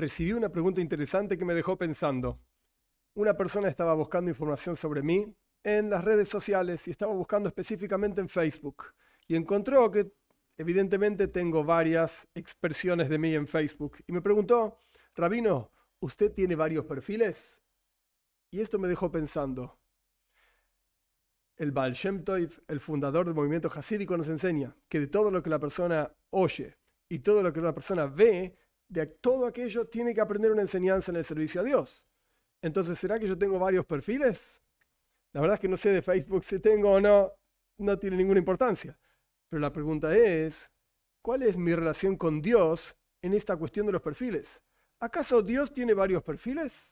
recibí una pregunta interesante que me dejó pensando. Una persona estaba buscando información sobre mí en las redes sociales y estaba buscando específicamente en Facebook. Y encontró que evidentemente tengo varias expresiones de mí en Facebook. Y me preguntó, Rabino, ¿usted tiene varios perfiles? Y esto me dejó pensando. El Baal Shem Tov, el fundador del movimiento hasídico, nos enseña que de todo lo que la persona oye y todo lo que la persona ve, de todo aquello tiene que aprender una enseñanza en el servicio a Dios. Entonces, ¿será que yo tengo varios perfiles? La verdad es que no sé de Facebook si tengo o no, no tiene ninguna importancia. Pero la pregunta es, ¿cuál es mi relación con Dios en esta cuestión de los perfiles? ¿Acaso Dios tiene varios perfiles?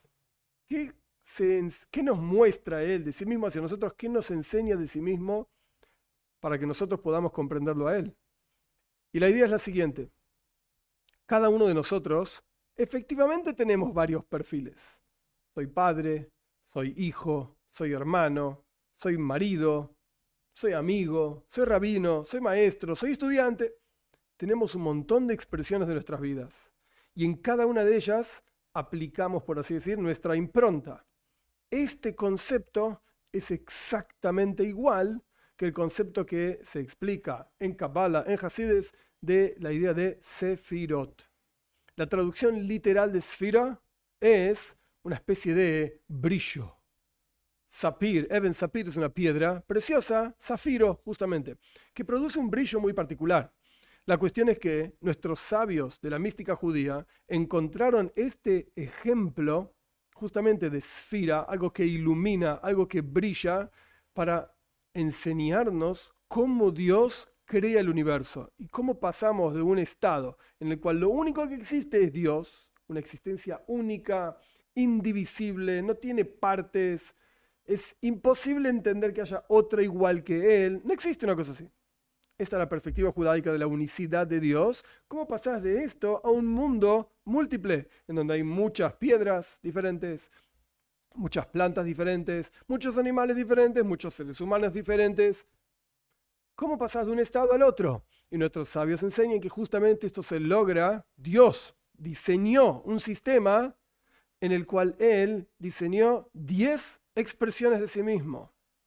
¿Qué nos muestra Él de sí mismo hacia nosotros? ¿Qué nos enseña de sí mismo para que nosotros podamos comprenderlo a Él? Y la idea es la siguiente. Cada uno de nosotros efectivamente tenemos varios perfiles. Soy padre, soy hijo, soy hermano, soy marido, soy amigo, soy rabino, soy maestro, soy estudiante. Tenemos un montón de expresiones de nuestras vidas. Y en cada una de ellas aplicamos, por así decir, nuestra impronta. Este concepto es exactamente igual que el concepto que se explica en Kabbalah, en Hasides, de la idea de Sefirot. La traducción literal de Sefira es una especie de brillo. Sapir, Eben Sapir es una piedra preciosa, zafiro justamente, que produce un brillo muy particular. La cuestión es que nuestros sabios de la mística judía encontraron este ejemplo justamente de esfera, algo que ilumina, algo que brilla, para enseñarnos cómo Dios crea el universo y cómo pasamos de un estado en el cual lo único que existe es Dios, una existencia única, indivisible, no tiene partes, es imposible entender que haya otra igual que Él, no existe una cosa así. Esta es la perspectiva judaica de la unicidad de Dios. ¿Cómo pasás de esto a un mundo múltiple, en donde hay muchas piedras diferentes, muchas plantas diferentes, muchos animales diferentes, muchos seres humanos diferentes? ¿Cómo pasás de un estado al otro? Y nuestros sabios enseñan que justamente esto se logra. Dios diseñó un sistema en el cual Él diseñó 10 expresiones de sí mismo.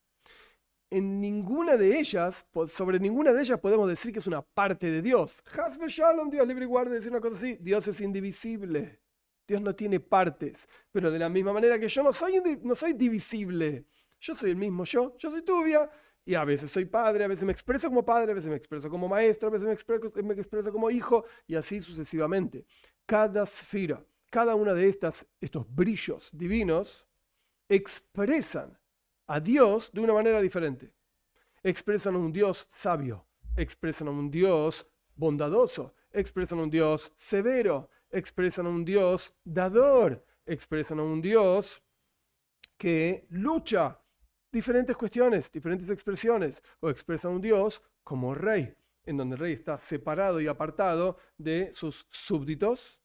En ninguna de ellas, sobre ninguna de ellas podemos decir que es una parte de Dios. Hasbe Shalom, Dios libre y guarde, decir una cosa así. Dios es indivisible. Dios no tiene partes. Pero de la misma manera que yo no soy divisible. Yo soy el mismo yo soy Tuvia. Y a veces soy padre, a veces me expreso como padre, a veces me expreso como maestro, a veces me expreso como hijo, y así sucesivamente. Cada esfera, cada una de estos brillos divinos, expresan a Dios de una manera diferente. Expresan a un Dios sabio, expresan a un Dios bondadoso, expresan a un Dios severo, expresan a un Dios dador, expresan a un Dios que lucha. Diferentes cuestiones, diferentes expresiones, o expresan a un Dios como rey, en donde el rey está separado y apartado de sus súbditos,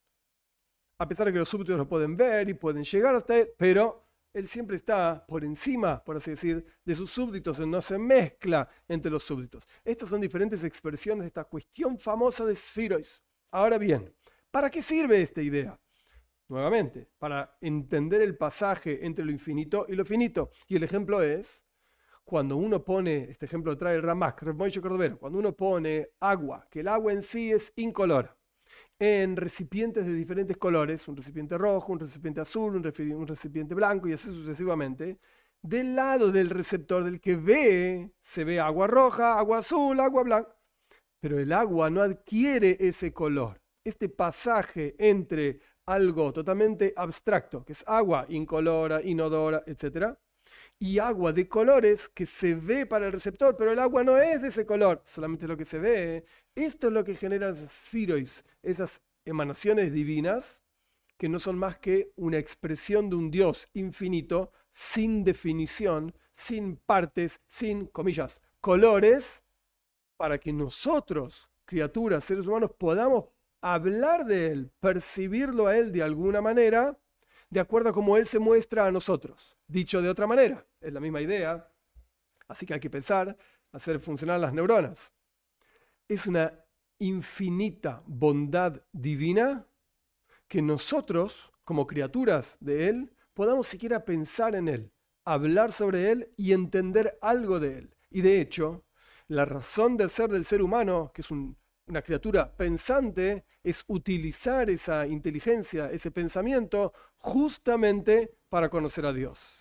a pesar de que los súbditos lo pueden ver y pueden llegar hasta él, pero él siempre está por encima, por así decir, de sus súbditos, no se mezcla entre los súbditos. Estas son diferentes expresiones de esta cuestión famosa de Sfiros. Ahora bien, ¿para qué sirve esta idea? Nuevamente, para entender el pasaje entre lo infinito y lo finito. Y el ejemplo es, cuando uno pone, este ejemplo trae el Ramak, Rav Moshe Cordovero, cuando uno pone agua, que el agua en sí es incolora, en recipientes de diferentes colores, un recipiente rojo, un recipiente azul, un recipiente blanco y así sucesivamente, del lado del receptor del que ve, se ve agua roja, agua azul, agua blanca, pero el agua no adquiere ese color. Este pasaje entre algo totalmente abstracto, que es agua incolora, inodora, etc., y agua de colores que se ve para el receptor, pero el agua no es de ese color, solamente lo que se ve. Esto es lo que genera esas sfirois, esas emanaciones divinas, que no son más que una expresión de un Dios infinito, sin definición, sin partes, sin, comillas, colores, para que nosotros, criaturas, seres humanos, podamos hablar de Él, percibirlo a Él de alguna manera, de acuerdo a cómo Él se muestra a nosotros. Dicho de otra manera, es la misma idea, así que hay que pensar, hacer funcionar las neuronas. Es una infinita bondad divina que nosotros, como criaturas de Él, podamos siquiera pensar en Él, hablar sobre Él y entender algo de Él. Y de hecho, la razón del ser del ser humano, que es una criatura pensante, es utilizar esa inteligencia, ese pensamiento, justamente para conocer a Dios.